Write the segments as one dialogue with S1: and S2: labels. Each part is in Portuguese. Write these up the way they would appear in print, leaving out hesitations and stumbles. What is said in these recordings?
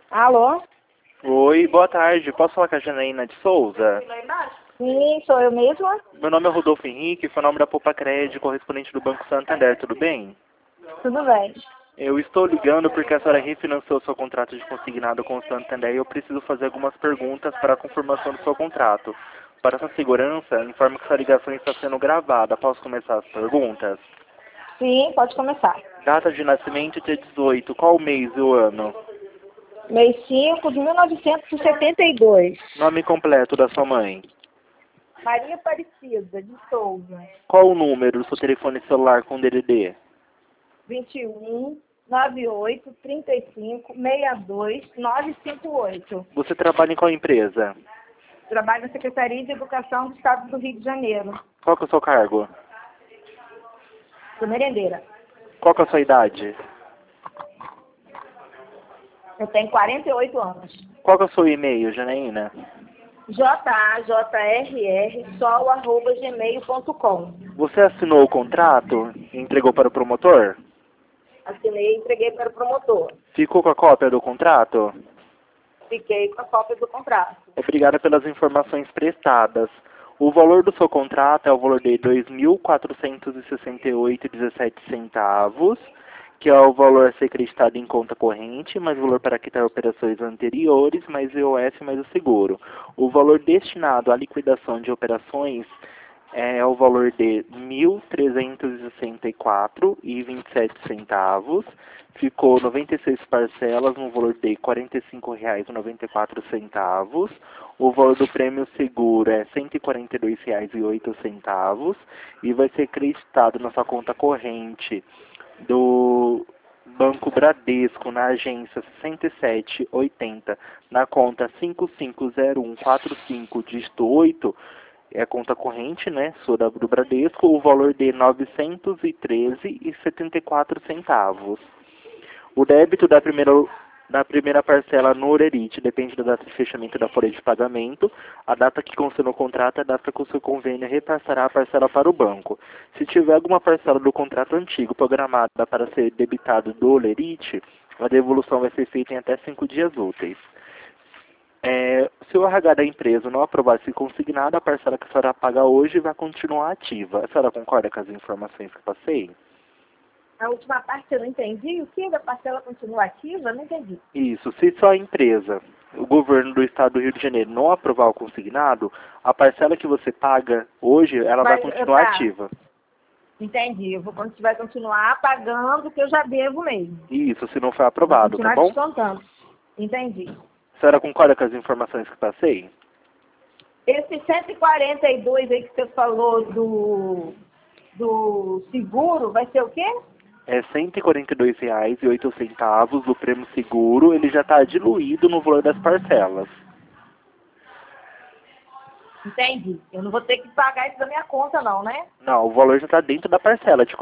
S1: Alô?
S2: Oi, boa tarde. Posso falar com a Janaína de Souza?
S1: Sim, sou eu mesma.
S2: Meu nome é Rodolfo Henrique, foi o nome da Poupa Crédito, correspondente do Banco Santander, tudo bem?
S1: Tudo bem.
S2: Eu estou ligando porque a senhora refinanciou seu contrato de consignado com o Santander e eu preciso fazer algumas perguntas para a confirmação do seu contrato. Para essa segurança, informo que essa ligação está sendo gravada. Posso começar as perguntas?
S1: Sim, pode começar.
S2: Data de nascimento, dia 18. Qual o mês e o ano?
S1: Mês 5 de 1972.
S2: Nome completo da sua mãe?
S1: Maria Aparecida, de Souza.
S2: Qual o número do seu telefone celular com DDD?
S1: 21 98 35 62 958.
S2: Você trabalha em qual empresa?
S1: Trabalho na Secretaria de Educação do Estado do Rio de Janeiro.
S2: Qual que é o seu cargo?
S1: Sou merendeira.
S2: Qual que é a sua idade?
S1: Eu tenho 48 anos.
S2: Qual que é o seu e-mail, Janaína?
S1: JAJRSol@gmail.com.
S2: Você assinou o contrato e entregou para o promotor?
S1: Assinei e entreguei para o promotor.
S2: Ficou com a cópia do contrato?
S1: Fiquei com a cópia do contrato.
S2: Obrigada pelas informações prestadas. O valor do seu contrato é o valor de R$ 2.468,17, que é o valor a ser acreditado em conta corrente, mais o valor para quitar operações anteriores, mais IOS, mais o seguro. O valor destinado à liquidação de operações é o valor de R$ 1.364,27. Ficou 96 parcelas no valor de R$ 45,94. O valor do prêmio seguro é R$ 142,08 e vai ser acreditado na sua conta corrente do Banco Bradesco, na agência 6780, na conta 550145, dígito 8, é a conta corrente, né, sou do Bradesco, o valor de R$ 913,74. O débito da primeira parcela no Orerite depende da data de fechamento da folha de pagamento. A data que consta no contrato é a data que o seu convênio repassará a parcela para o banco. Se tiver alguma parcela do contrato antigo programada para ser debitado do Orerite, a devolução vai ser feita em até 5 dias úteis. Se o RH da empresa não aprovar esse consignado, a parcela que a senhora paga hoje vai continuar ativa. A senhora concorda com as informações que passei?
S1: A última parte eu não entendi. O que? A parcela continua ativa? Não entendi.
S2: Isso. Se sua empresa, o governo do estado do Rio de Janeiro, não aprovar o consignado, a parcela que você paga hoje, ela vai continuar ativa.
S1: Entendi. Vai continuar pagando o que eu já devo mesmo.
S2: Isso, se não for aprovado, tá bom?
S1: Descontando. Entendi.
S2: A senhora concorda com as informações que passei?
S1: Esse 142 aí que você falou do seguro, vai ser o quê?
S2: É R$ 142,08 do prêmio seguro, ele já está diluído no valor das parcelas.
S1: Entendi. Eu não vou ter que pagar isso da minha conta não, né?
S2: Não, o valor já está dentro da parcela, de R$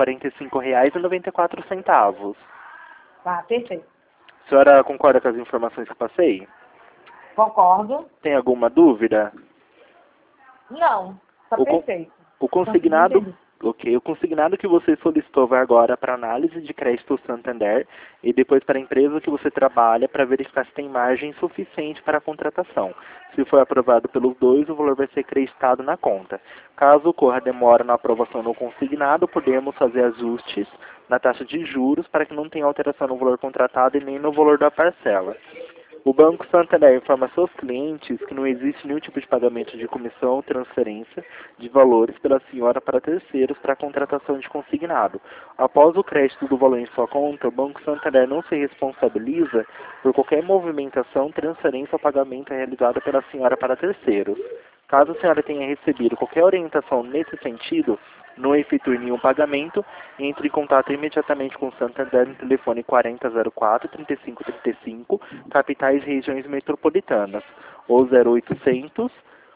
S2: 45,94.
S1: Tá, perfeito.
S2: A senhora concorda com as informações que passei?
S1: Concordo.
S2: Tem alguma dúvida?
S1: Não, tá perfeito.
S2: O consignado, o consignado que você solicitou vai agora para análise de crédito Santander e depois para a empresa que você trabalha para verificar se tem margem suficiente para a contratação. Se for aprovado pelos dois, o valor vai ser acreditado na conta. Caso ocorra demora na aprovação no consignado, podemos fazer ajustes na taxa de juros para que não tenha alteração no valor contratado e nem no valor da parcela. O Banco Santander informa seus clientes que não existe nenhum tipo de pagamento de comissão ou transferência de valores pela senhora para terceiros para a contratação de consignado. Após o crédito do valor em sua conta, o Banco Santander não se responsabiliza por qualquer movimentação, transferência ou pagamento realizado pela senhora para terceiros. Caso a senhora tenha recebido qualquer orientação nesse sentido, não efetue nenhum pagamento, entre em contato imediatamente com o Santander no telefone 4004-3535, capitais e regiões metropolitanas, ou 0800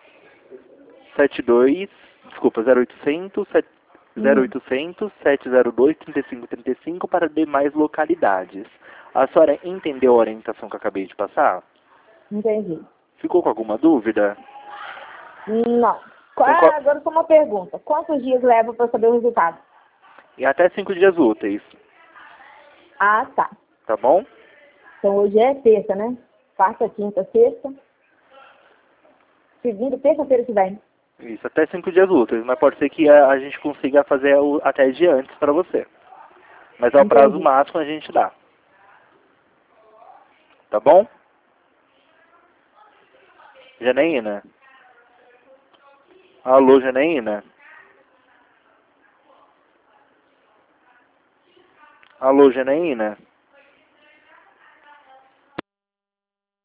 S2: 702 3535 para demais localidades. A senhora entendeu a orientação que eu acabei de passar?
S1: Entendi.
S2: Ficou com alguma dúvida?
S1: Não. Agora só uma pergunta. Quantos dias leva para saber o resultado?
S2: E até 5 dias úteis.
S1: Ah, tá.
S2: Tá bom?
S1: Então hoje é terça, né? quarta, quinta, sexta. Segunda, terça-feira que vem.
S2: Isso, até 5 dias úteis, mas pode ser que a gente consiga fazer até dia antes para você. Mas é o prazo
S1: Entendi.
S2: máximo a gente dá. Tá bom? Janaína? Alô, Janaína? Alô, Janaína?